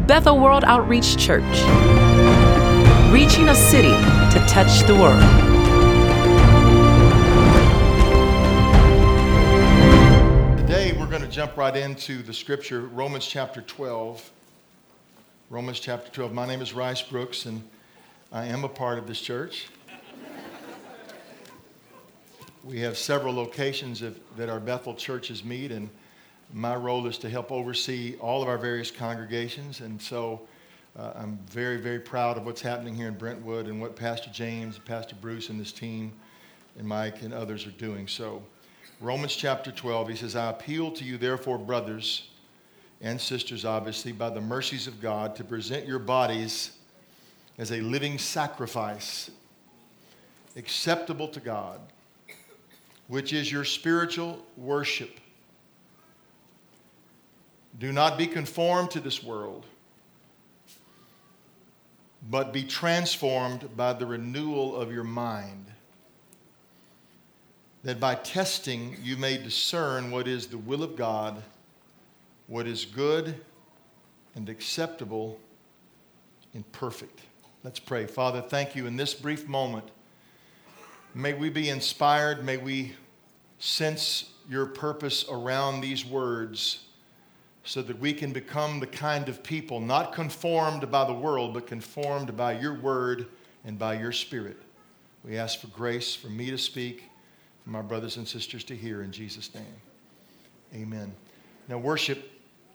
Bethel World Outreach Church, reaching a city to touch the world. Today we're going to jump right into the scripture, Romans chapter 12. Romans chapter 12. My name is Rice Brooks, and I am a part of this church. We have several locations that our Bethel churches meet, and my role is to help oversee all of our various congregations. And so I'm very, very proud of what's happening here in Brentwood and what Pastor James, Pastor Bruce, and this team, and Mike and others are doing. So Romans chapter 12, he says, I appeal to you, therefore, brothers and sisters, obviously, by the mercies of God, to present your bodies as a living sacrifice, acceptable to God, which is your spiritual worship. Do not be conformed to this world, but be transformed by the renewal of your mind, that by testing you may discern what is the will of God, what is good and acceptable and perfect. Let's pray. Father, thank you in this brief moment. May we be inspired. May we sense your purpose around these words so that we can become the kind of people not conformed by the world, but conformed by your word and by your spirit. We ask for grace for me to speak, for my brothers and sisters to hear, in Jesus' name. Amen. Now, worship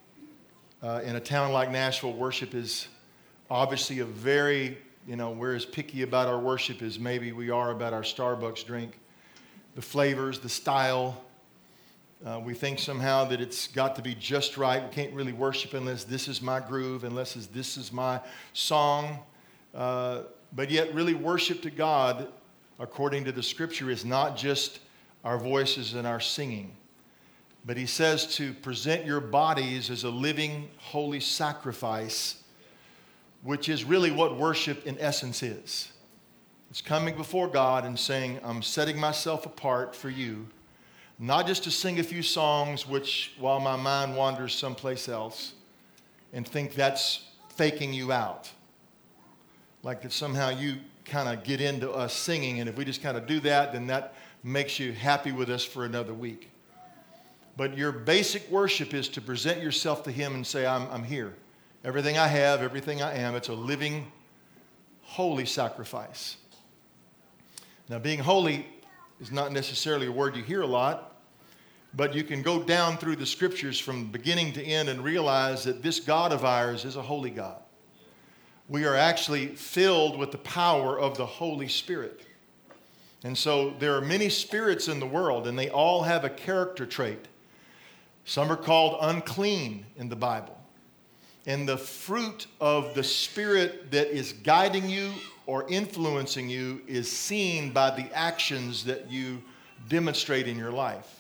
in a town like Nashville, worship is obviously a very, we're as picky about our worship as maybe we are about our Starbucks drink. The flavors, the style. We think somehow that it's got to be just right. We can't really worship unless this is my groove, unless this is my song. But yet really worship to God, according to the scripture, is not just our voices and our singing. But he says to present your bodies as a living, holy sacrifice, which is really what worship in essence is. It's coming before God and saying, I'm setting myself apart for you. Not just to sing a few songs, which while my mind wanders someplace else, and think that's faking you out. Like that somehow you kind of get into us singing, and if we just kind of do that, then that makes you happy with us for another week. But your basic worship is to present yourself to him and say, I'm here. Everything I have, everything I am, it's a living, holy sacrifice. Now, being holy is not necessarily a word you hear a lot, but you can go down through the scriptures from beginning to end and realize that this God of ours is a holy God. We are actually filled with the power of the Holy Spirit. And so there are many spirits in the world, and they all have a character trait. Some are called unclean in the Bible. And the fruit of the Spirit that is guiding you or influencing you is seen by the actions that you demonstrate in your life.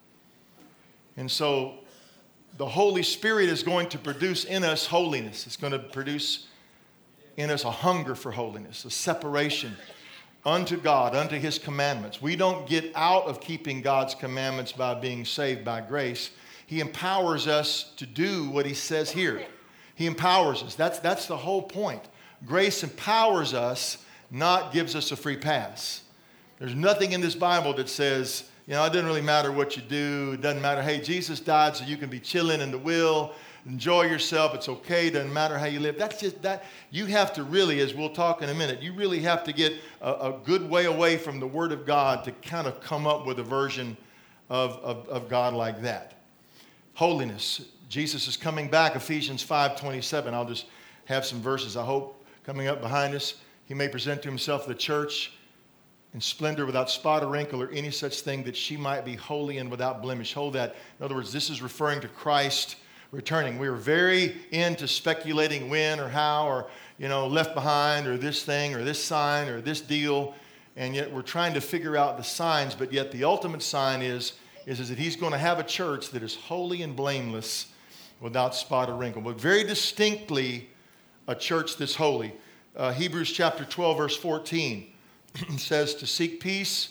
And so the Holy Spirit is going to produce in us holiness. It's going to produce in us a hunger for holiness, a separation unto God, unto his commandments. We don't get out of keeping God's commandments by being saved by grace. He empowers us to do what he says here. He empowers us. That's the whole point. Grace empowers us, not gives us a free pass. There's nothing in this Bible that says, it doesn't really matter what you do. It doesn't matter. Hey, Jesus died so you can be chilling in the will. Enjoy yourself. It's okay. It doesn't matter how you live. That's just that. You have to really, as we'll talk in a minute, you really have to get a good way away from the Word of God to kind of come up with a version of God like that. Holiness. Jesus is coming back. Ephesians 5:27. I'll just have some verses, I hope, coming up behind us. He may present to himself the church in splendor, without spot or wrinkle or any such thing, that she might be holy and without blemish. Hold that. In other words, this is referring to Christ returning. We are very into speculating when or how or, left behind or this thing or this sign or this deal. And yet we're trying to figure out the signs, but yet the ultimate sign is that he's going to have a church that is holy and blameless without spot or wrinkle. But very distinctly a church that's holy. Hebrews chapter 12, verse 14. Says to seek peace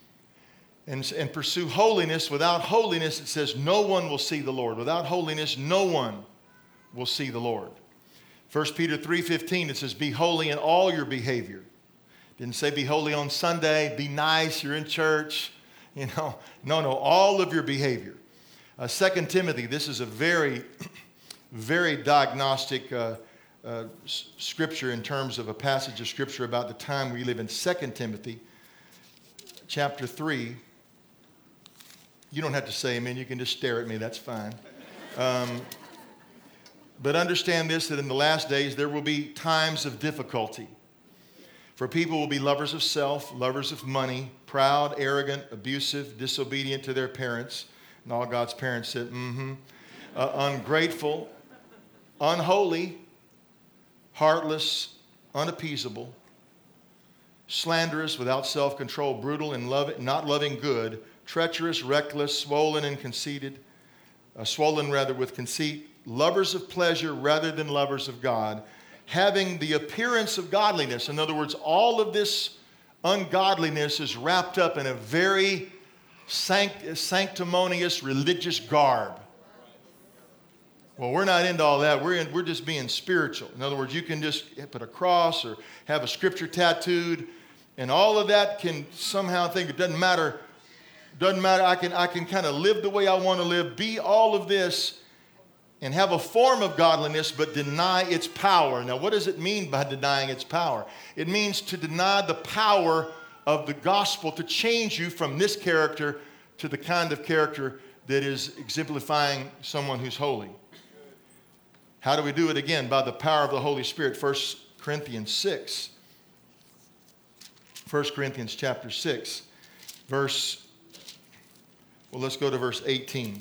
and pursue holiness. Without holiness, it says, no one will see the Lord. Without holiness, no one will see the Lord. 1 Peter 3:15, it says, be holy in all your behavior. Didn't say be holy on Sunday, be nice, you're in church. No, all of your behavior. 2 Timothy, this is a very, very diagnostic scripture in terms of a passage of scripture about the time we live in. 2 Timothy chapter 3. You don't have to say amen. You can just stare at me. That's fine. But understand this, that in the last days there will be times of difficulty. For people will be lovers of self, lovers of money, proud, arrogant, abusive, disobedient to their parents. And all God's parents said, ungrateful, unholy, heartless, unappeasable, slanderous, without self-control, brutal, and not loving good, treacherous, reckless, swollen with conceit, lovers of pleasure rather than lovers of God, having the appearance of godliness. In other words, all of this ungodliness is wrapped up in a very sanctimonious religious garb. Well, we're not into all that. We're just being spiritual. In other words, you can just put a cross or have a scripture tattooed, and all of that can somehow think it doesn't matter. Doesn't matter. I can kind of live the way I want to live, be all of this, and have a form of godliness, but deny its power. Now, what does it mean by denying its power? It means to deny the power of the gospel to change you from this character to the kind of character that is exemplifying someone who's holy. How do we do it? Again, by the power of the Holy Spirit. 1 Corinthians 6. 1 Corinthians chapter 6, let's go to verse 18.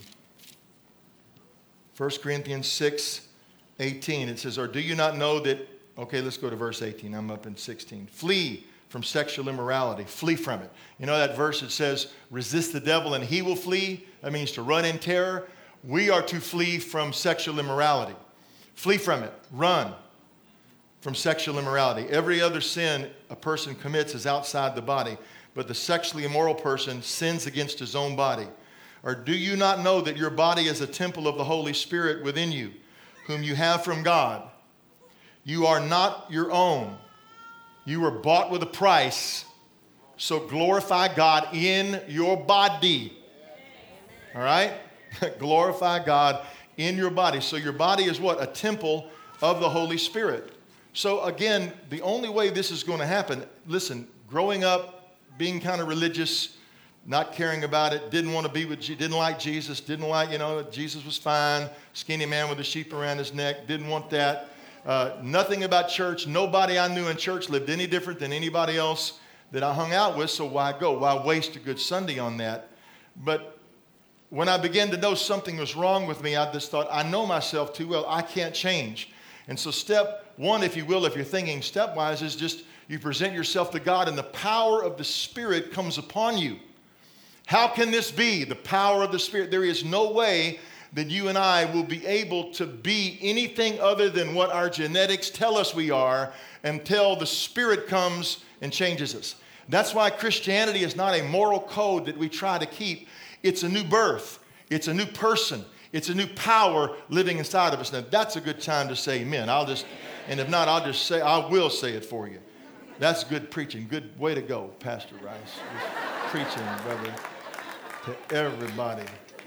1 Corinthians 6, 18. It says, or do you not know that, okay, let's go to verse 18. I'm up in 16. Flee from sexual immorality. Flee from it. You know that verse that says, resist the devil and he will flee? That means to run in terror. We are to flee from sexual immorality. Flee from it. Run from sexual immorality. Every other sin a person commits is outside the body, but the sexually immoral person sins against his own body. Or do you not know that your body is a temple of the Holy Spirit within you, whom you have from God? You are not your own. You were bought with a price, so glorify God in your body. All right? Glorify God in your body. So your body is what? A temple of the Holy Spirit. So again, the only way this is going to happen, listen, growing up, being kind of religious, not caring about it, didn't want to be with, didn't like Jesus, didn't like, Jesus was fine, skinny man with a sheep around his neck, didn't want that. Nothing about church. Nobody I knew in church lived any different than anybody else that I hung out with, so why go? Why waste a good Sunday on that? But when I began to know something was wrong with me, I just thought, I know myself too well. I can't change. And so step one, if you will, if you're thinking stepwise, is just you present yourself to God and the power of the Spirit comes upon you. How can this be? The power of the Spirit. There is no way that you and I will be able to be anything other than what our genetics tell us we are until the Spirit comes and changes us. That's why Christianity is not a moral code that we try to keep. It's a new birth. It's a new person. It's a new power living inside of us. Now, that's a good time to say amen. And if not, I will say it for you. That's good preaching. Good way to go, Pastor Rice. Just preaching, brother, to everybody.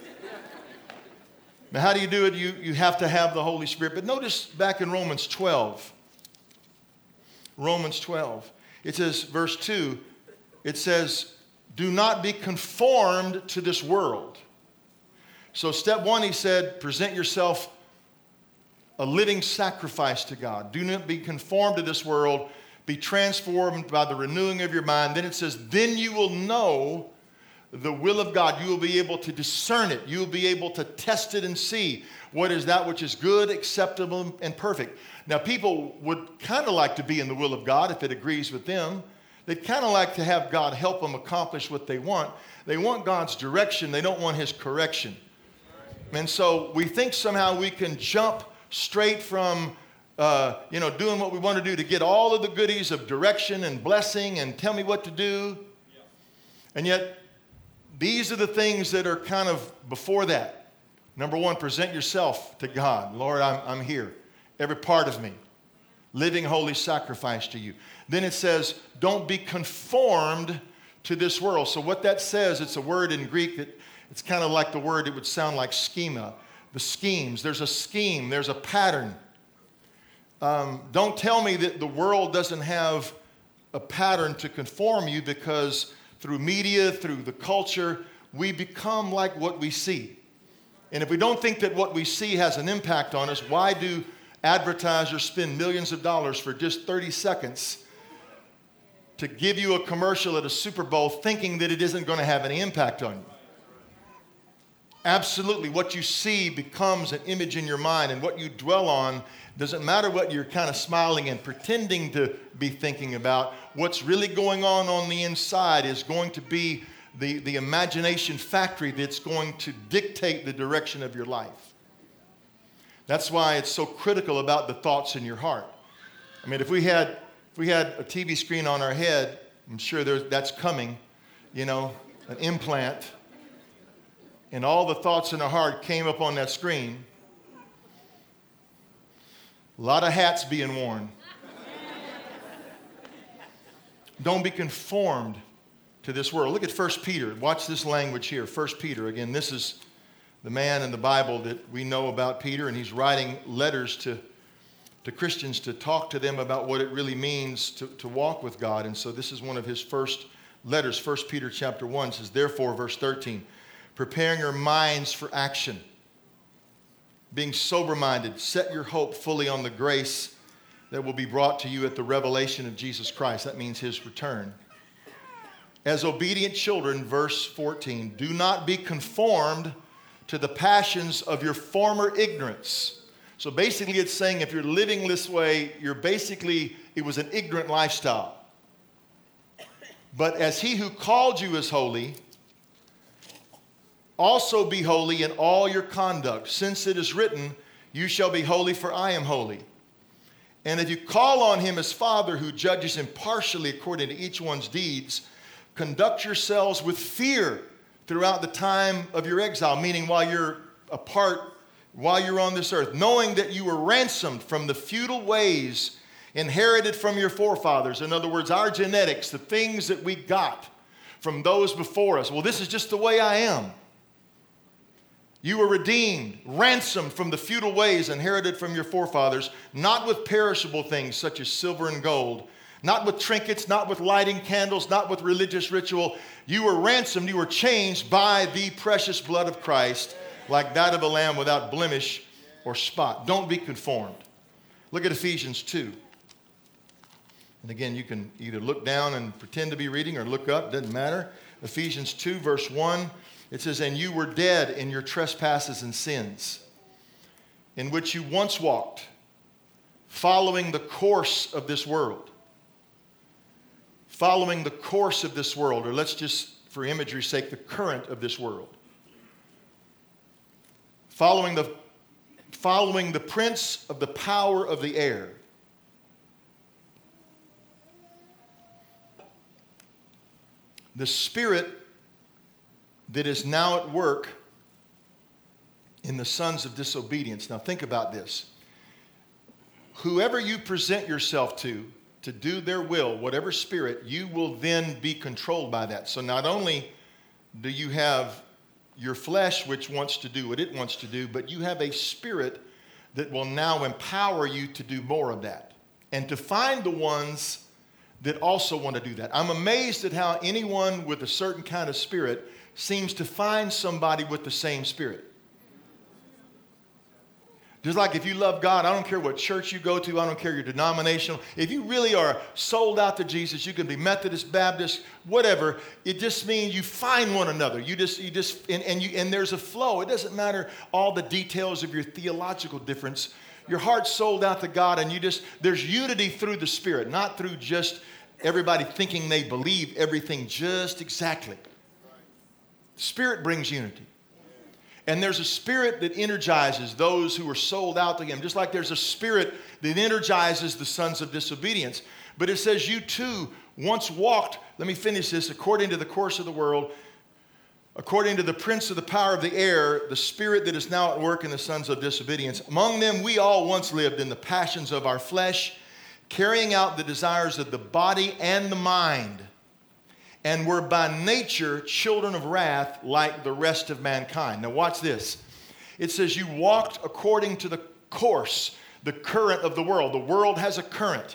Now, how do you do it? You have to have the Holy Spirit. But notice back in Romans 12. Romans 12. It says, verse 2, it says, do not be conformed to this world. So step one, he said, present yourself a living sacrifice to God. Do not be conformed to this world. Be transformed by the renewing of your mind. Then it says, then you will know the will of God. You will be able to discern it. You will be able to test it and see what is that which is good, acceptable, and perfect. Now, people would kind of like to be in the will of God if it agrees with them. They'd kind of like to have God help them accomplish what they want. They want God's direction. They don't want his correction. And so we think somehow we can jump straight from doing what we want to do to get all of the goodies of direction and blessing and tell me what to do. And yet, these are the things that are kind of before that. Number one, present yourself to God. Lord, I'm here. Every part of me. living holy sacrifice to you. Then it says, don't be conformed to this world. So what that says, it's a word in Greek that it's kind of like the word, it would sound like schema. The schemes, there's a scheme, there's a pattern. Don't tell me that the world doesn't have a pattern to conform you, because through media, through the culture, we become like what we see. And if we don't think that what we see has an impact on us, why do advertisers spend millions of dollars for just 30 seconds to give you a commercial at a Super Bowl thinking that it isn't going to have any impact on you? Absolutely. What you see becomes an image in your mind, and what you dwell on doesn't matter what you're kind of smiling and pretending to be thinking about. What's really going on the inside is going to be the imagination factory that's going to dictate the direction of your life. That's why it's so critical about the thoughts in your heart. I mean, if we had a TV screen on our head, I'm sure that's coming, an implant, and all the thoughts in our heart came up on that screen, a lot of hats being worn. Don't be conformed to this world. Look at 1 Peter. Watch this language here. 1 Peter. Again, this is the man in the Bible that we know about, Peter, and he's writing letters to Christians to talk to them about what it really means to walk with God. And so this is one of his first letters. 1 Peter chapter 1 says, therefore, verse 13, preparing your minds for action, being sober-minded, set your hope fully on the grace that will be brought to you at the revelation of Jesus Christ. That means his return. As obedient children, verse 14, do not be conformed to the passions of your former ignorance. So basically it's saying if you're living this way, it was an ignorant lifestyle. But as he who called you is holy, also be holy in all your conduct, since it is written, you shall be holy, for I am holy. And if you call on him as Father, who judges impartially according to each one's deeds, conduct yourselves with fear throughout the time of your exile, meaning while you're apart, while you're on this earth, knowing that you were ransomed from the futile ways inherited from your forefathers. In other words, our genetics, the things that we got from those before us. Well, this is just the way I am. You were redeemed, ransomed from the futile ways inherited from your forefathers, not with perishable things such as silver and gold, not with trinkets, not with lighting candles, not with religious ritual. You were ransomed, you were changed by the precious blood of Christ, like that of a lamb without blemish or spot. Don't be conformed. Look at Ephesians 2. And again, you can either look down and pretend to be reading or look up, doesn't matter. Ephesians 2, verse 1. It says, and you were dead in your trespasses and sins, in which you once walked, following the course of this world. Following the course of this world, or let's just, for imagery's sake, the current of this world. Following the prince of the power of the air. The spirit that is now at work in the sons of disobedience. Now think about this. Whoever you present yourself to do their will, whatever spirit, you will then be controlled by that. So not only do you have your flesh which wants to do what it wants to do, but you have a spirit that will now empower you to do more of that and to find the ones that also want to do that. I'm amazed at how anyone with a certain kind of spirit seems to find somebody with the same spirit. Just like if you love God, I don't care what church you go to, I don't care your denomination. If you really are sold out to Jesus, you can be Methodist, Baptist, whatever. It just means you find one another. And there's a flow. It doesn't matter all the details of your theological difference. Your heart's sold out to God, and there's unity through the Spirit, not through just everybody thinking they believe everything just exactly. Spirit brings unity. And there's a spirit that energizes those who are sold out to him, just like there's a spirit that energizes the sons of disobedience. But it says you too once walked, let me finish this, according to the course of the world, according to the prince of the power of the air, the spirit that is now at work in the sons of disobedience. Among them we all once lived in the passions of our flesh, carrying out the desires of the body and the mind, and were by nature children of wrath like the rest of mankind. Now watch this. It says you walked according to the course, the current of the world. The world has a current.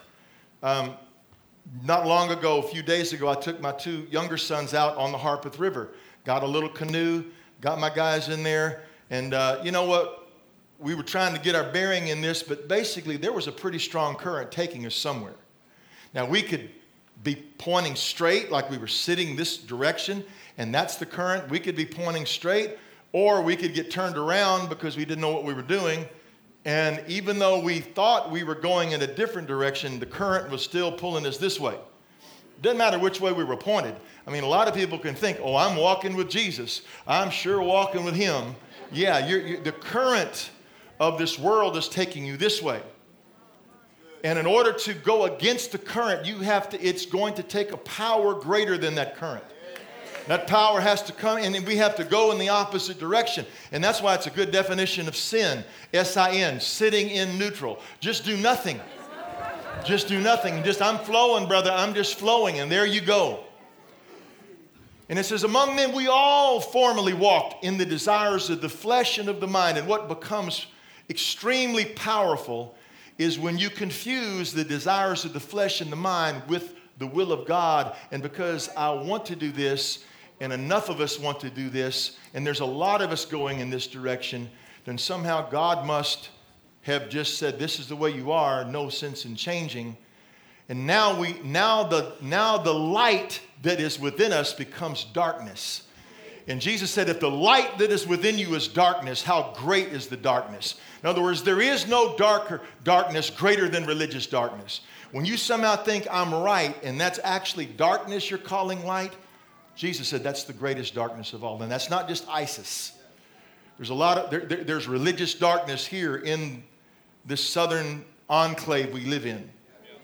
Not long ago, a few days ago, I took my 2 younger sons out on the Harpeth River. Got a little canoe, got my guys in there, and you know what? We were trying to get our bearing in this, but basically there was a pretty strong current taking us somewhere. Now we could be pointing straight like we were sitting this direction, and that's the current. We could be pointing straight, or we could get turned around because we didn't know what we were doing. And even though we thought we were going in a different direction, the current was still pulling us this way. Doesn't matter which way we were pointed. I mean, a lot of people can think, oh, I'm walking with Jesus. I'm sure walking with him. Yeah, the current of this world is taking you this way. And in order to go against the current, it's going to take a power greater than that current. That power has to come, and we have to go in the opposite direction. And that's why it's a good definition of sin. S-I-N, sitting in neutral. Just do nothing. Just do nothing. I'm flowing, brother. I'm just flowing, and there you go. And it says, among them we all formerly walked in the desires of the flesh and of the mind. And what becomes extremely powerful is when you confuse the desires of the flesh and the mind with the will of God. And because I want to do this, and enough of us want to do this, and there's a lot of us going in this direction, then somehow God must have just said, this is the way you are, no sense in changing. And now the light that is within us becomes darkness. And Jesus said, if the light that is within you is darkness, how great is the darkness? In other words, there is no darkness greater than religious darkness. When you somehow think I'm right, and that's actually darkness you're calling light, Jesus said that's the greatest darkness of all. And that's not just ISIS. There's religious darkness here in this southern enclave we live in.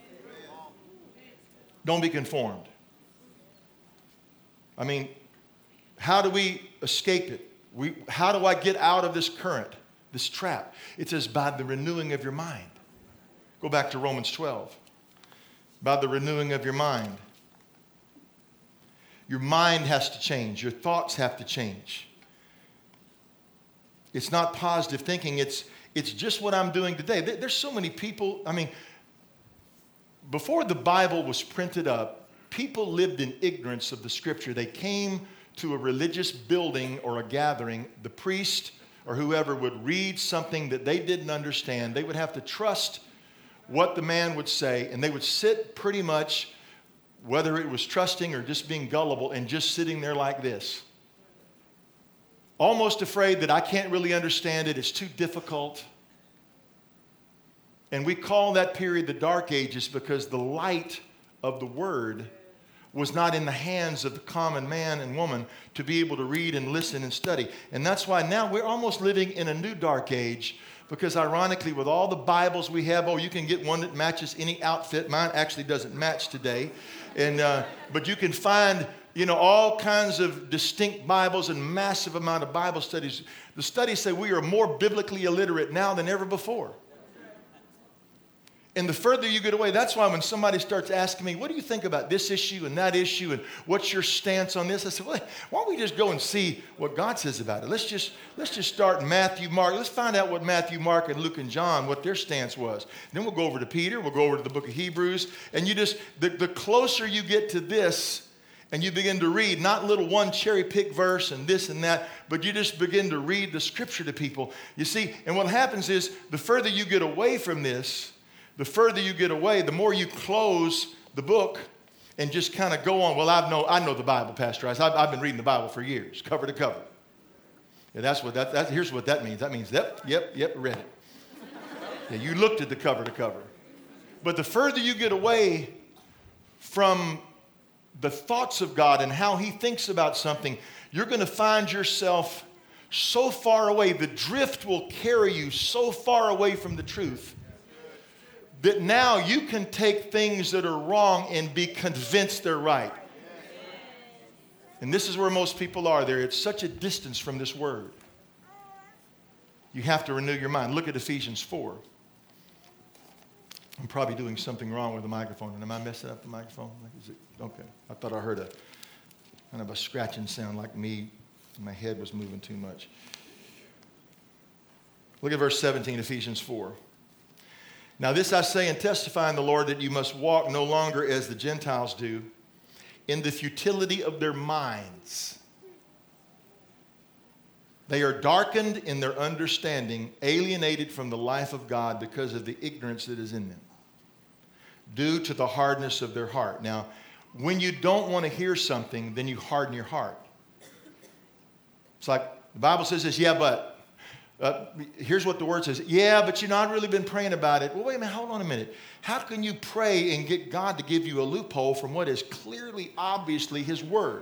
Don't be conformed. I mean, how do we escape it? How do I get out of this current, this trap? It says, by the renewing of your mind. Go back to Romans 12. By the renewing of your mind. Your mind has to change. Your thoughts have to change. It's not positive thinking. It's just what I'm doing today. There's so many people. I mean, before the Bible was printed up, people lived in ignorance of the Scripture. They came to a religious building or a gathering. The priest or whoever would read something that they didn't understand. They would have to trust what the man would say, and they would sit pretty much, whether it was trusting or just being gullible, and just sitting there like this. Almost afraid that I can't really understand it, it's too difficult. And we call that period the Dark Ages because the light of the Word was not in the hands of the common man and woman to be able to read and listen and study. And that's why now we're almost living in a new dark age, because ironically, with all the Bibles we have, you can get one that matches any outfit. Mine actually doesn't match today. But you can find, all kinds of distinct Bibles and massive amount of Bible studies. The studies say we are more biblically illiterate now than ever before. And the further you get away, that's why when somebody starts asking me, what do you think about this issue and that issue, and what's your stance on this? I said, well, why don't we just go and see what God says about it? Let's just start in Matthew, Mark. Let's find out what Matthew, Mark, and Luke and John, what their stance was. Then we'll go over to Peter. We'll go over to the book of Hebrews. And the closer you get to this, and you begin to read, not little one cherry-pick verse and this and that, but you just begin to read the Scripture to people. You see, and what happens is, the further you get away from this, the further you get away, the more you close the book and just kind of go on. Well, I know the Bible, Pastor Rice. I've been reading the Bible for years, cover to cover. Yeah, here's what that means. That means, yep, read it. Yeah, you looked at the cover to cover. But the further you get away from the thoughts of God and how He thinks about something, you're going to find yourself so far away. The drift will carry you so far away from the truth that now you can take things that are wrong and be convinced they're right. And this is where most people are there. It's such a distance from this Word. You have to renew your mind. Look at Ephesians 4. I'm probably doing something wrong with the microphone. And am I messing up the microphone? Is it? Okay. I thought I heard a kind of a scratching sound like me. My head was moving too much. Look at verse 17, Ephesians 4. Now this I say and testify in the Lord, that you must walk no longer as the Gentiles do, in the futility of their minds. They are darkened in their understanding, alienated from the life of God because of the ignorance that is in them, due to the hardness of their heart. Now, when you don't want to hear something, then you harden your heart. It's like the Bible says this, yeah, but here's what the word says. Yeah, but you've not really been praying about it. Well, wait a minute, hold on a minute. How can you pray and get God to give you a loophole from what is clearly, obviously His word?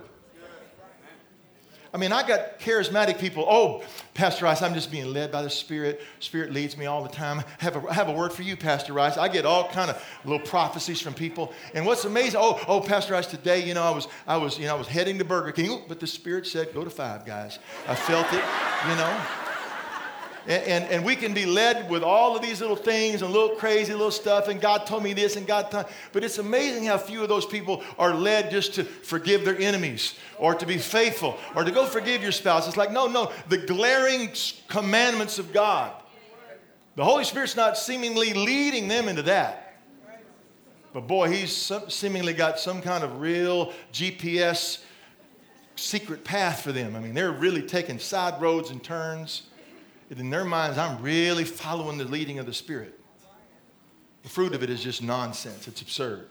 I mean, I got charismatic people. Oh, Pastor Rice, I'm just being led by the Spirit. Spirit leads me all the time. I have a word for you, Pastor Rice. I get all kind of little prophecies from people. And what's amazing? Oh, Pastor Rice, today, I was heading to Burger King, but the Spirit said, go to Five Guys. I felt it. And we can be led with all of these little things and little crazy little stuff, and God told me this, and God told me. But it's amazing how few of those people are led just to forgive their enemies, or to be faithful, or to go forgive your spouse. It's like, no, the glaring commandments of God. The Holy Spirit's not seemingly leading them into that. But boy, He's seemingly got some kind of real GPS secret path for them. I mean, they're really taking side roads and turns. In their minds, I'm really following the leading of the Spirit. The fruit of it is just nonsense. It's absurd.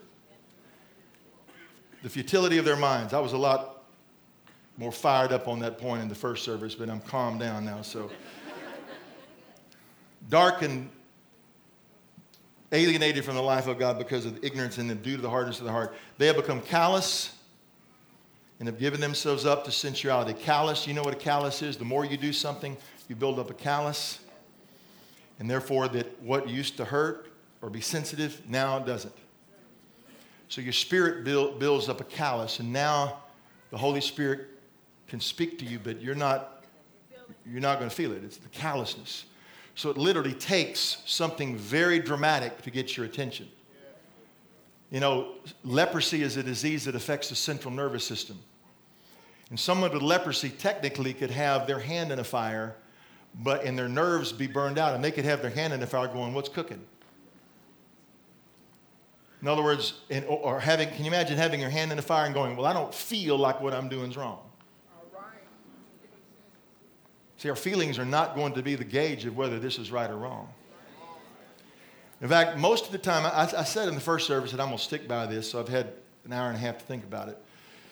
The futility of their minds. I was a lot more fired up on that point in the first service, but I'm calmed down now. So, darkened, alienated from the life of God because of the ignorance in them due to the hardness of the heart. They have become callous and have given themselves up to sensuality. Callous, you know what a callous is? The more you do something, you build up a callus, and therefore that what used to hurt or be sensitive now doesn't. So your spirit builds up a callus, and now the Holy Spirit can speak to you, but you're not going to feel it. It's the callousness. So it literally takes something very dramatic to get your attention. Leprosy is a disease that affects the central nervous system. And someone with leprosy technically could have their hand in a fire, and their nerves be burned out, and they could have their hand in the fire going, what's cooking? In other words, can you imagine having your hand in the fire and going, well, I don't feel like what I'm doing is wrong. All right. See, our feelings are not going to be the gauge of whether this is right or wrong. In fact, most of the time, I said in the first service that I'm going to stick by this, so I've had an hour and a half to think about it.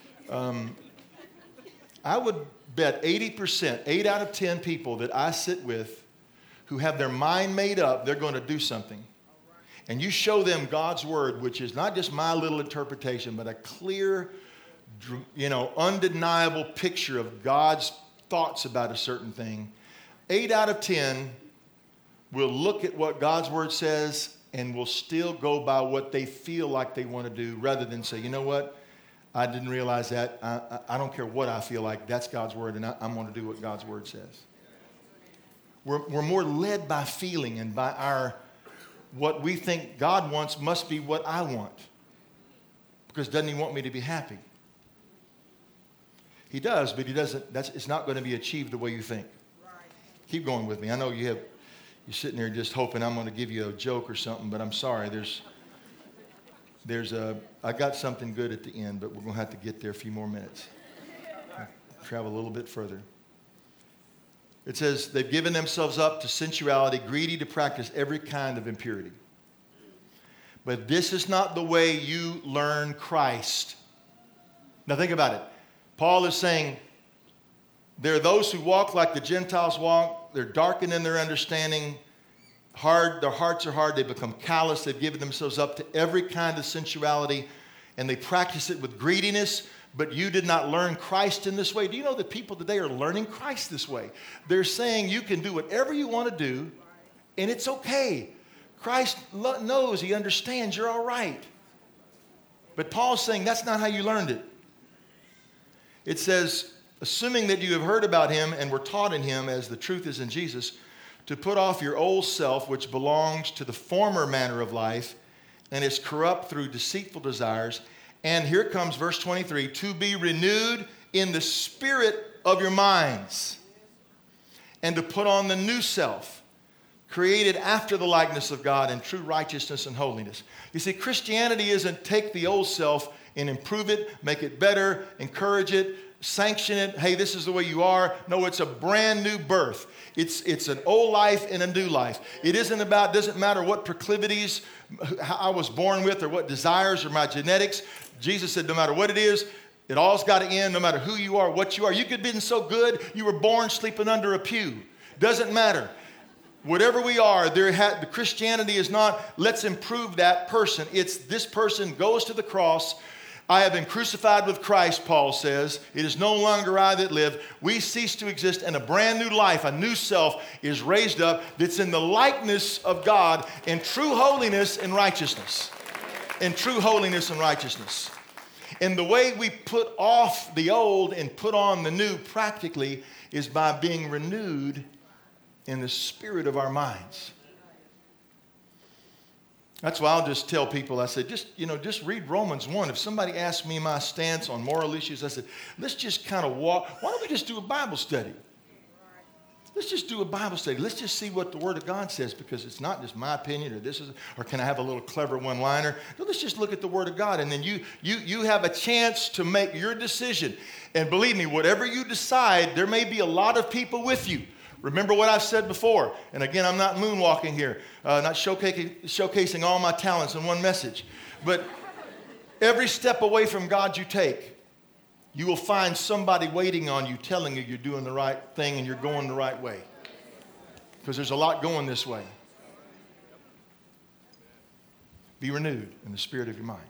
I would bet 80%, 8 out of 10 people that I sit with who have their mind made up, they're going to do something. And you show them God's word, which is not just my little interpretation, but a clear, undeniable picture of God's thoughts about a certain thing. 8 out of 10 will look at what God's word says and will still go by what they feel like they want to do, rather than say, you know what? I didn't realize that. I don't care what I feel like. That's God's word, and I'm going to do what God's word says. We're more led by feeling and by what we think God wants must be what I want. Because doesn't He want me to be happy? He does, but He doesn't. It's not going to be achieved the way you think. Keep going with me. I know you're sitting there just hoping I'm going to give you a joke or something, but I'm sorry. I got something good at the end, but we're going to have to get there a few more minutes. Travel a little bit further. It says, they've given themselves up to sensuality, greedy to practice every kind of impurity. But this is not the way you learn Christ. Now think about it. Paul is saying, there are those who walk like the Gentiles walk. They're darkened in their understanding. Their hearts are hard. They become callous. They've given themselves up to every kind of sensuality, and they practice it with greediness. But you did not learn Christ in this way. Do you know that people today are learning Christ this way? They're saying you can do whatever you want to do, and it's okay. Christ knows. He understands. You're all right. But Paul's saying that's not how you learned it. It says, assuming that you have heard about Him and were taught in Him, as the truth is in Jesus, to put off your old self, which belongs to the former manner of life and is corrupt through deceitful desires. And here comes verse 23, to be renewed in the spirit of your minds, and to put on the new self, created after the likeness of God in true righteousness and holiness. You see, Christianity isn't take the old self and improve it, make it better, encourage it, sanction it. Hey, this is the way you are. No, it's a brand new birth. It's an old life and a new life. It doesn't matter what proclivities I was born with or what desires or my genetics. Jesus said, no matter what it is, it all's got to end, no matter who you are, what you are. You could have been so good, you were born sleeping under a pew. Doesn't matter. Whatever we are, the Christianity is not, let's improve that person. It's this person goes to the cross. I have been crucified with Christ, Paul says. It is no longer I that live. We cease to exist, and a brand new life, a new self is raised up that's in the likeness of God in true holiness and righteousness. In true holiness and righteousness. And the way we put off the old and put on the new practically is by being renewed in the spirit of our minds. That's why I'll just tell people, I said, just read Romans 1. If somebody asks me my stance on moral issues, I said, let's just kind of walk. Why don't we just do a Bible study? Let's just do a Bible study. Let's just see what the Word of God says, because it's not just my opinion or can I have a little clever one-liner? No, let's just look at the Word of God, and then you have a chance to make your decision. And believe me, whatever you decide, there may be a lot of people with you. Remember what I've said before. And again, I'm not moonwalking here, not showcasing all my talents in one message. But every step away from God you take, you will find somebody waiting on you, telling you you're doing the right thing and you're going the right way. Because there's a lot going this way. Be renewed in the spirit of your mind.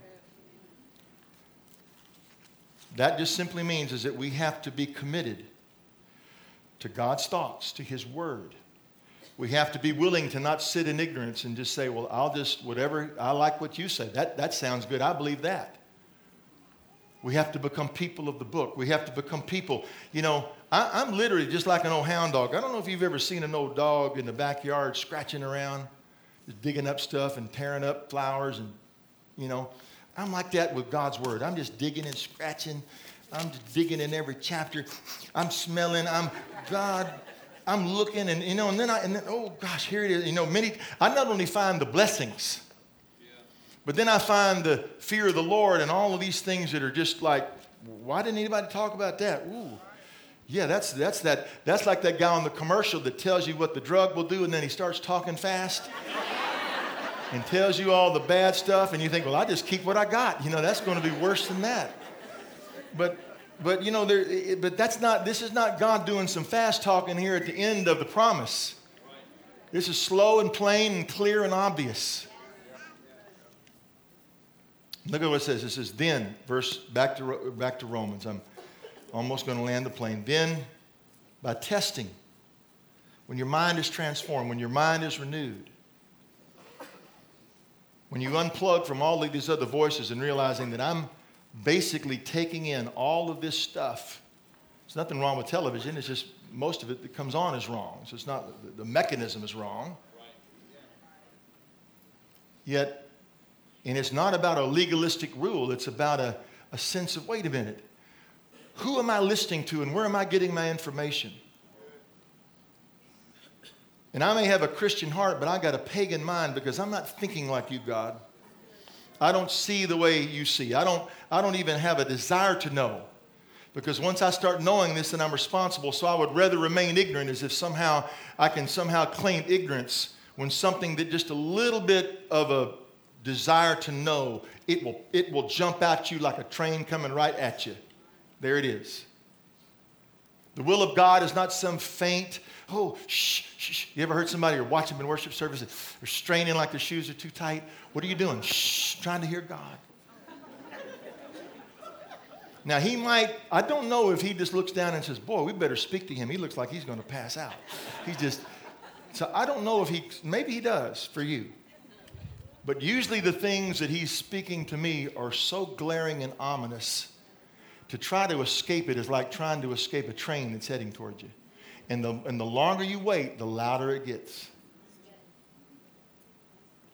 That just simply means is that we have to be committed to God's thoughts, to His Word. We have to be willing to not sit in ignorance and just say, well, whatever, I like what you say. That sounds good. I believe that. We have to become people of the book. We have to become people. You know, I'm literally just like an old hound dog. I don't know if you've ever seen an old dog in the backyard scratching around, just digging up stuff and tearing up flowers. And, you know, I'm like that with God's Word. I'm just digging and scratching. I'm just digging in every chapter. I'm smelling. I'm looking, and and then oh gosh, here it is. You know, I not only find the blessings, but then I find the fear of the Lord and all of these things that are just like, why didn't anybody talk about that? Ooh, yeah, that's like that guy on the commercial that tells you what the drug will do, and then he starts talking fast and tells you all the bad stuff, and you think, well, I just keep what I got. You know, that's going to be worse than that. But you know, this is not God doing some fast talking here at the end of the promise. This is slow and plain and clear and obvious. Look at what it says. It says, then, back to Romans. I'm almost going to land the plane. Then, by testing, when your mind is transformed, when your mind is renewed, when you unplug from all of these other voices and realizing that I'm basically taking in all of this stuff. There's nothing wrong with television. It's just most of it that comes on is wrong. So it's not, the mechanism is wrong. Yet, and it's not about a legalistic rule. It's about a sense of, wait a minute. Who am I listening to and where am I getting my information? And I may have a Christian heart, but I got a pagan mind because I'm not thinking like you, God. I don't see the way you see. I don't even have a desire to know. Because once I start knowing this, then I'm responsible. So I would rather remain ignorant, as if somehow I can somehow claim ignorance when something that just a little bit of a desire to know, it will jump at you like a train coming right at you. There it is. The will of God is not some faint, shh. You ever heard somebody or watch them in worship service, they're straining like their shoes are too tight? What are you doing? Shh, trying to hear God. Now I don't know if he just looks down and says, boy, we better speak to him. He looks like he's going to pass out. So I don't know if maybe he does for you. But usually the things that he's speaking to me are so glaring and ominous. To try to escape it is like trying to escape a train that's heading towards you. And the longer you wait, the louder it gets.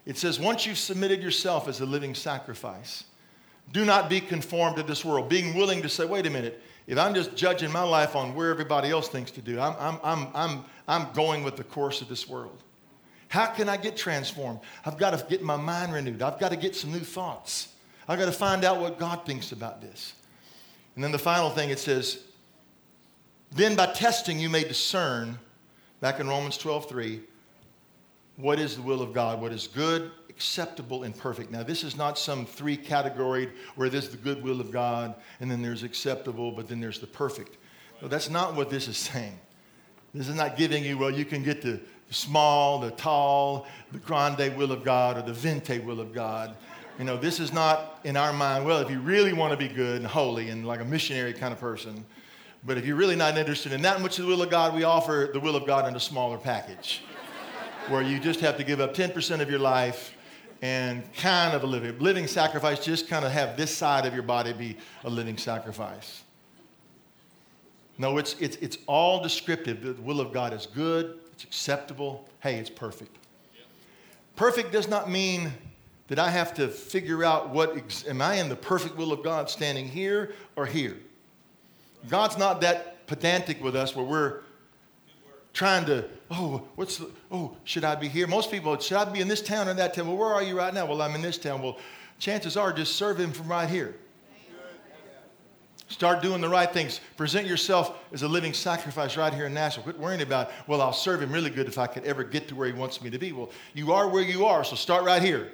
It says, once you've submitted yourself as a living sacrifice, do not be conformed to this world. Being willing to say, wait a minute, if I'm just judging my life on where everybody else thinks to do, I'm going with the course of this world. How can I get transformed? I've got to get my mind renewed. I've got to get some new thoughts. I've got to find out what God thinks about this. And then the final thing, it says, then by testing you may discern, back in Romans 12:3, what is the will of God, what is good, acceptable, and perfect. Now, this is not some three category where there's the good will of God, and then there's acceptable, but then there's the perfect. No, that's not what this is saying. This is not giving you, well, you can get the small, the tall, the grande will of God, or the vente will of God. You know, this is not in our mind, well, if you really want to be good and holy and like a missionary kind of person, but if you're really not interested in that much of the will of God, we offer the will of God in a smaller package where you just have to give up 10% of your life and kind of a living sacrifice, just kind of have this side of your body be a living sacrifice. No, it's all descriptive. The will of God is good, it's acceptable, hey, it's perfect. Perfect does not mean that I have to figure out am I in the perfect will of God standing here or here? God's not that pedantic with us where we're trying to, should I be here? Most people, should I be in this town or that town? Well, where are you right now? Well, I'm in this town. Well, chances are just serve him from right here. Start doing the right things. Present yourself as a living sacrifice right here in Nashville. Quit worrying about, well, I'll serve him really good if I could ever get to where he wants me to be. Well, you are where you are, so start right here.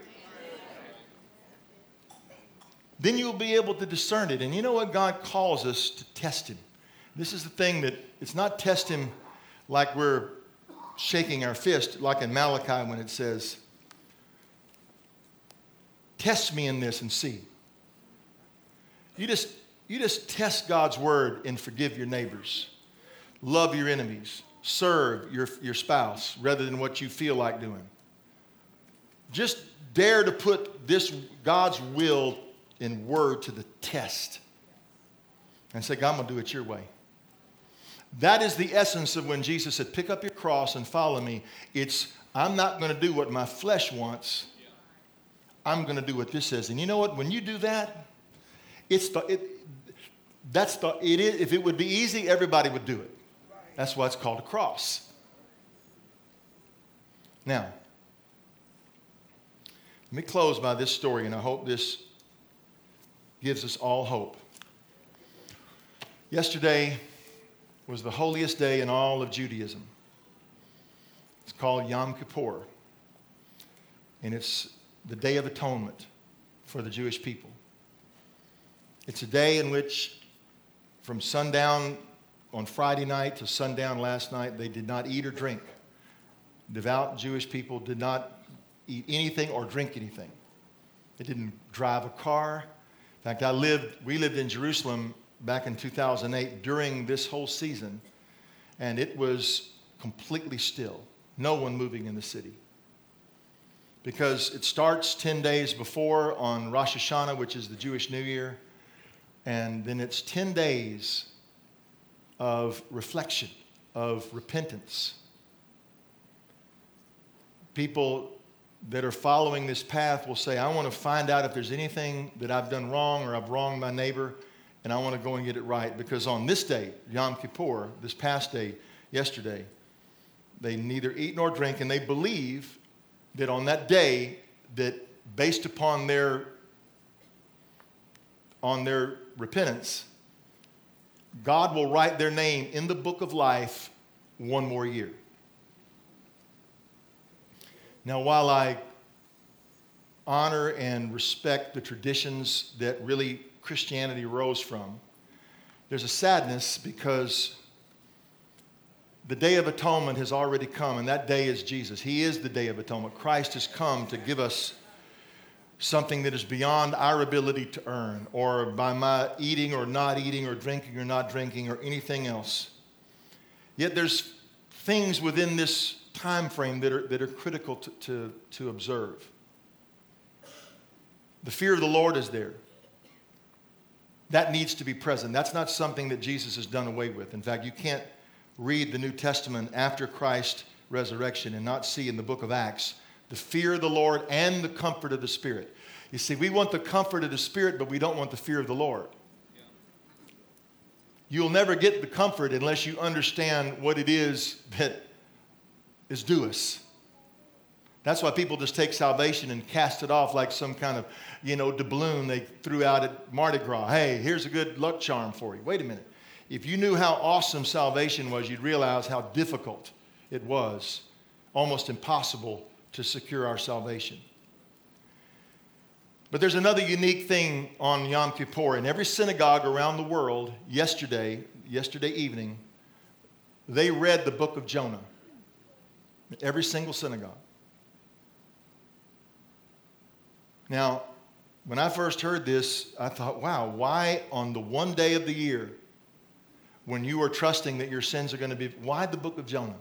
Then you'll be able to discern it. And you know what? God calls us to test him. This is the thing that it's not test him like we're shaking our fist, like in Malachi when it says, test me in this and see. You just test God's word and forgive your neighbors. Love your enemies. Serve your spouse rather than what you feel like doing. Just dare to put this God's will in word to the test. And say, God, I'm going to do it your way. That is the essence of when Jesus said, pick up your cross and follow me. It's, I'm not going to do what my flesh wants. I'm going to do what this says. And you know what? When you do that, if it would be easy, everybody would do it. That's why it's called a cross. Now, let me close by this story, and I hope this gives us all hope. Yesterday was the holiest day in all of Judaism. It's called Yom Kippur. And it's the Day of Atonement for the Jewish people. It's a day in which from sundown on Friday night to sundown last night, they did not eat or drink. Devout Jewish people did not eat anything or drink anything. They didn't drive a car. In fact, we lived in Jerusalem back in 2008 during this whole season, and it was completely still. No one moving in the city. Because it starts 10 days before on Rosh Hashanah, which is the Jewish New Year, and then it's 10 days of reflection, of repentance. People that are following this path will say, I want to find out if there's anything that I've done wrong or I've wronged my neighbor, and I want to go and get it right. Because on this day, Yom Kippur, this past day, yesterday, they neither eat nor drink, and they believe that on that day, that based upon their repentance, God will write their name in the book of life one more year. Now, while I honor and respect the traditions that really Christianity rose from, there's a sadness because the Day of Atonement has already come, and that day is Jesus. He is the Day of Atonement. Christ has come to give us something that is beyond our ability to earn, or by my eating or not eating, or drinking or not drinking, or anything else. Yet there's things within this time frame that are critical to observe. The fear of the Lord is there. That needs to be present. That's not something that Jesus has done away with. In fact, you can't read the New Testament after Christ's resurrection and not see in the book of Acts The fear of the Lord and the comfort of the Spirit. You see, we want the comfort of the Spirit, but we don't want the fear of the Lord. You'll never get the comfort unless you understand what it is that is due us. That's why people just take salvation and cast it off like some kind of, doubloon they threw out at Mardi Gras. Hey, here's a good luck charm for you. Wait a minute. If you knew how awesome salvation was, you'd realize how difficult it was, almost impossible to secure our salvation. But there's another unique thing on Yom Kippur. In every synagogue around the world, yesterday evening, they read the book of Jonah. Every single synagogue. Now, when I first heard this, I thought, wow, why on the one day of the year when you are trusting that your sins are going to be, why the book of Jonah?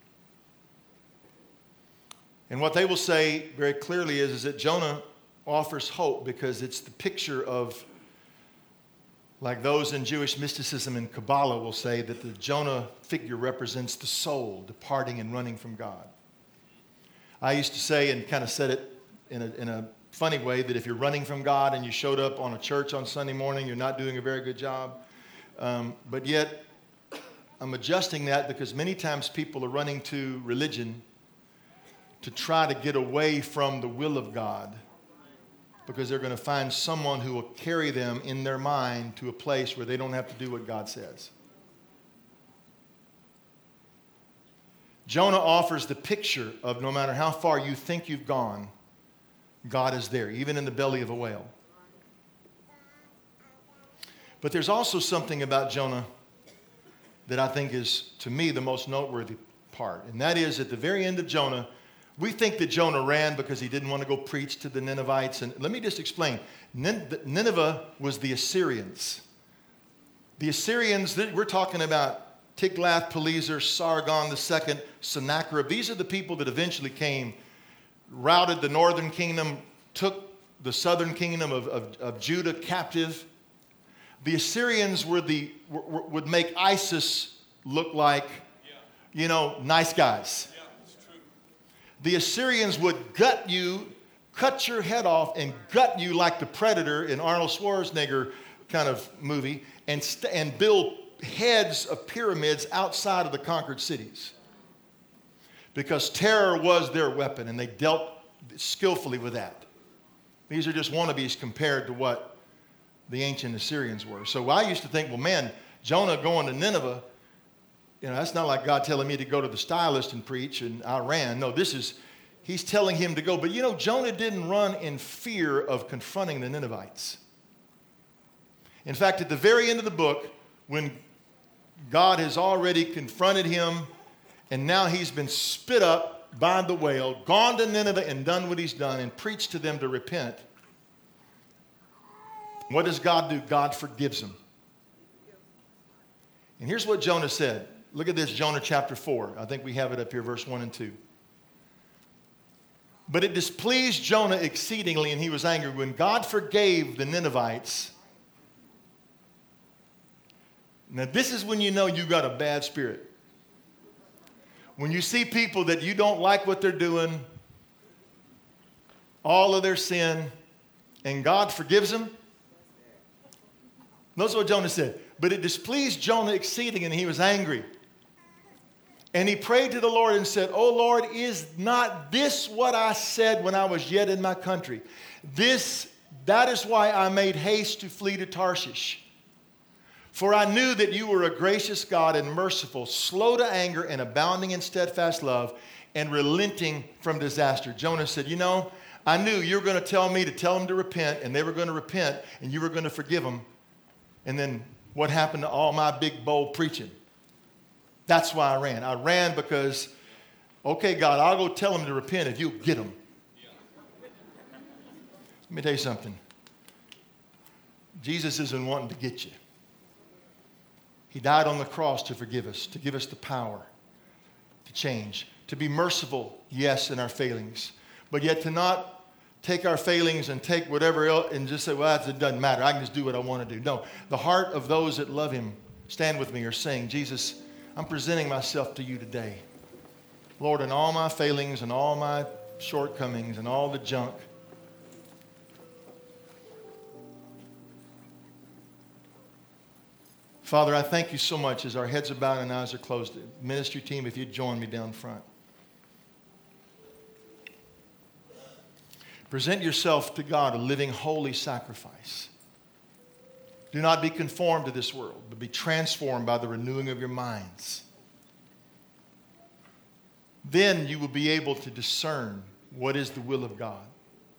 And what they will say very clearly is that Jonah offers hope because it's the picture of, like those in Jewish mysticism and Kabbalah will say, that the Jonah figure represents the soul departing and running from God. I used to say, and kind of said it in a funny way, that if you're running from God and you showed up on a church on Sunday morning, you're not doing a very good job. But yet, I'm adjusting that because many times people are running to religion to try to get away from the will of God because they're going to find someone who will carry them in their mind to a place where they don't have to do what God says. Jonah offers the picture of no matter how far you think you've gone, God is there, even in the belly of a whale. But there's also something about Jonah that I think is, to me, the most noteworthy part. And that is, at the very end of Jonah, we think that Jonah ran because he didn't want to go preach to the Ninevites. And let me just explain. Nineveh was the Assyrians. The Assyrians, we're talking about Tiglath-Pileser, Sargon II, Sennacherib. These are the people that eventually came, routed the northern kingdom, took the southern kingdom of Judah captive. The Assyrians would make ISIS look like, nice guys. The Assyrians would gut you, cut your head off, and gut you like the Predator in Arnold Schwarzenegger kind of movie, and build heads of pyramids outside of the conquered cities. Because terror was their weapon, and they dealt skillfully with that. These are just wannabes compared to what the ancient Assyrians were. So I used to think, well, man, Jonah going to Nineveh, that's not like God telling me to go to the stylist and preach, and I ran. No, he's telling him to go. But Jonah didn't run in fear of confronting the Ninevites. In fact, at the very end of the book, when God has already confronted him, and now he's been spit up by the whale, gone to Nineveh and done what he's done, and preached to them to repent, what does God do? God forgives them. And here's what Jonah said. Look at this, Jonah chapter 4. I think we have it up here, verse 1 and 2. But it displeased Jonah exceedingly, and he was angry. When God forgave the Ninevites, now this is when you know you got a bad spirit. When you see people that you don't like what they're doing, all of their sin, and God forgives them. Notice what Jonah said. But it displeased Jonah exceeding, and he was angry. And he prayed to the Lord and said, "O Lord, is not this what I said when I was yet in my country? That is why I made haste to flee to Tarshish. For I knew that you were a gracious God and merciful, slow to anger and abounding in steadfast love, and relenting from disaster." Jonah said, I knew you were going to tell me to tell them to repent, and they were going to repent, and you were going to forgive them. And then what happened to all my big, bold preaching? That's why I ran. I ran because, okay, God, I'll go tell them to repent if you get them. Let me tell you something. Jesus isn't wanting to get you. He died on the cross to forgive us, to give us the power to change, to be merciful, yes, in our failings, but yet to not take our failings and take whatever else and just say, well, it doesn't matter. I can just do what I want to do. No, the heart of those that love him, stand with me, are saying, Jesus, I'm presenting myself to you today. Lord, in all my failings and all my shortcomings and all the junk. Father, I thank you so much as our heads are bowed and eyes are closed. Ministry team, if you'd join me down front. Present yourself to God, a living, holy sacrifice. Do not be conformed to this world, but be transformed by the renewing of your minds. Then you will be able to discern what is the will of God.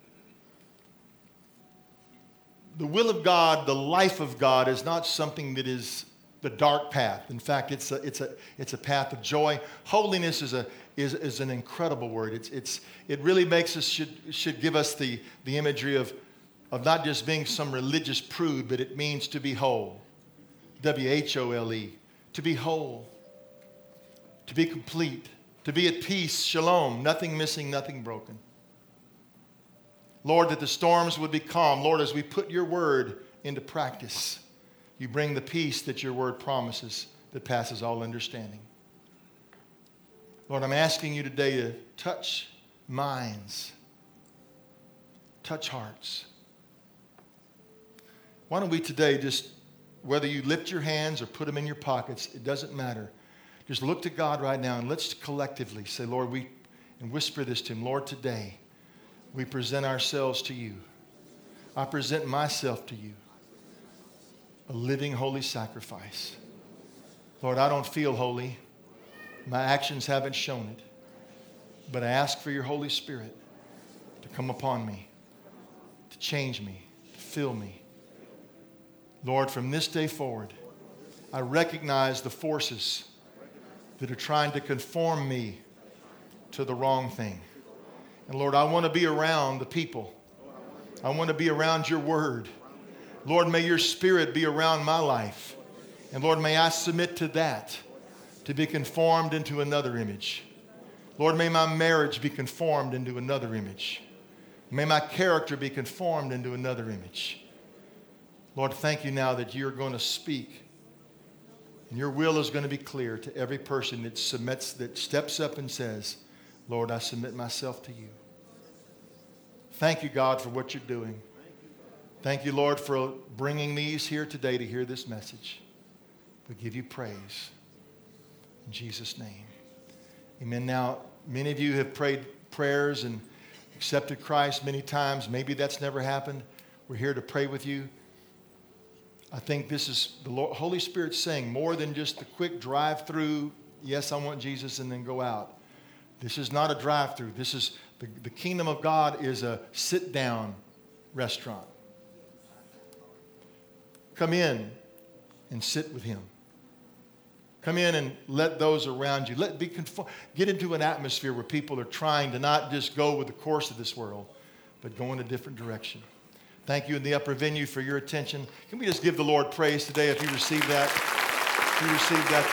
The will of God, the life of God, is not something that is the dark path. In fact, it's a path of joy. Holiness is an incredible word. It really makes us should give us the imagery of not just being some religious prude, but it means to be whole. W-H-O-L-E. To be whole. To be complete. To be at peace. Shalom. Nothing missing, nothing broken. Lord, that the storms would be calm. Lord, as we put your word into practice, you bring the peace that your word promises that passes all understanding. Lord, I'm asking you today to touch minds, touch hearts. Why don't we today just, whether you lift your hands or put them in your pockets, it doesn't matter. Just look to God right now and let's collectively say, Lord, and whisper this to him, Lord, today we present ourselves to you. I present myself to you, a living, holy sacrifice. Lord, I don't feel holy. My actions haven't shown it. But I ask for your Holy Spirit to come upon me, to change me, to fill me. Lord, from this day forward, I recognize the forces that are trying to conform me to the wrong thing. And Lord, I want to be around the people. I want to be around your word. Lord, may your spirit be around my life. And Lord, may I submit to that, to be conformed into another image. Lord, may my marriage be conformed into another image. May my character be conformed into another image. Lord, thank you now that you're going to speak. And your will is going to be clear to every person that steps up and says, Lord, I submit myself to you. Thank you, God, for what you're doing. Thank you, Lord, for bringing these here today to hear this message. We give you praise. In Jesus' name. Amen. Now, many of you have prayed prayers and accepted Christ many times. Maybe that's never happened. We're here to pray with you. I think this is the Holy Spirit saying more than just the quick drive-through, yes, I want Jesus, and then go out. This is not a drive-through. This is the kingdom of God is a sit-down restaurant. Come in and sit with him. Come in and let those around you. Get into an atmosphere where people are trying to not just go with the course of this world, but go in a different direction. Thank you in the upper venue for your attention. Can we just give the Lord praise today if you received that? If you received that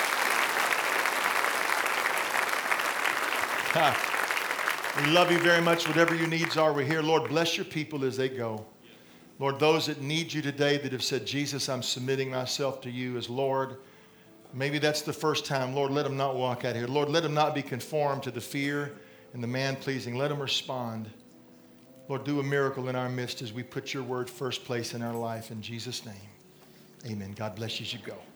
today. We love you very much. Whatever your needs are, we're here. Lord, bless your people as they go. Lord, those that need you today that have said, Jesus, I'm submitting myself to you as Lord. Maybe that's the first time. Lord, let them not walk out here. Lord, let them not be conformed to the fear and the man-pleasing. Let them respond. Lord, do a miracle in our midst as we put your word first place in our life. In Jesus' name, amen. God bless you as you go.